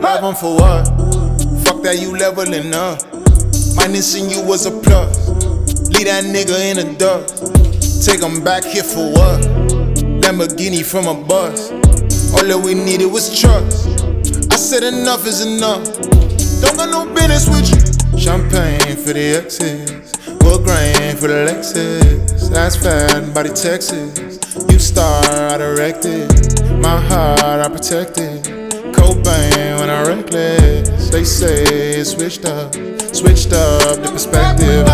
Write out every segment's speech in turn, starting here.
love him for what? Fuck that, you leveling up. Minusing you was a plus. Leave that nigga in the dust. Take him back here for what? Lamborghini from a bus. All that we needed was trust. I said enough is enough. Don't got no business with you. Champagne for the exes, wood grain for the Lexus. That's fat, body Texas. You star, I directed. My heart, I protected. Cobain when I reckless. They say it's switched up the perspective.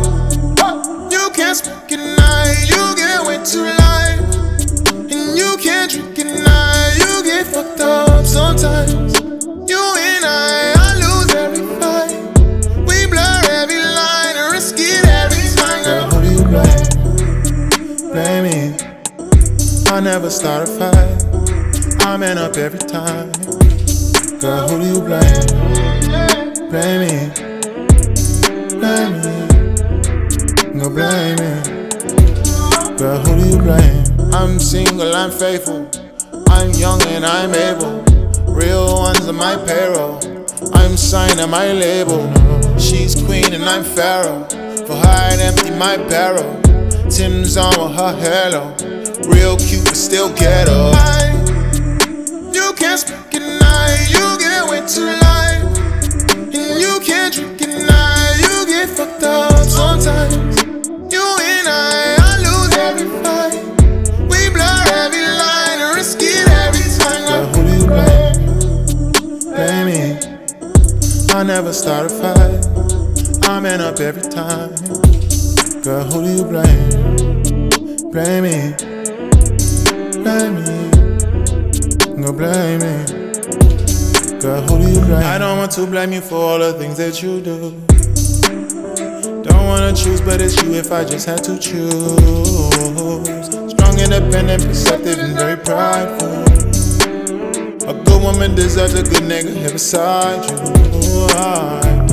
You can't speak at night, you get way too light. And you can't drink at night, you get fucked up sometimes. You and I lose every fight. We blur every line and risk it every time. Girl, who do you blame? Blame me. I never start a fight. I man up every time. Girl, who do you blame? Blame me. Blame me. No blame me. Girl, who do you blame? I'm single, I'm faithful. I'm young and I'm able. Real ones on my payroll. I'm signed on my label. She's queen and I'm pharaoh. For her I'd empty my barrel. Tim's on with her halo. Real cute but still ghetto. You can't speak at night, you get way too light. And you can't drink at night, you get fucked up sometimes. You and I lose every fight. We blur every line and risk it every time. Girl, who do you blame? Blame me. I never start a fight. I man up every time. Girl, who do you blame? Blame me. Blame me. No blame me. Girl, who do you blame? I don't want to blame you for all the things that you do. Don't wanna choose, but it's you if I just had to choose. Strong, independent, perceptive, and very prideful. A good woman deserves a good nigga here beside you.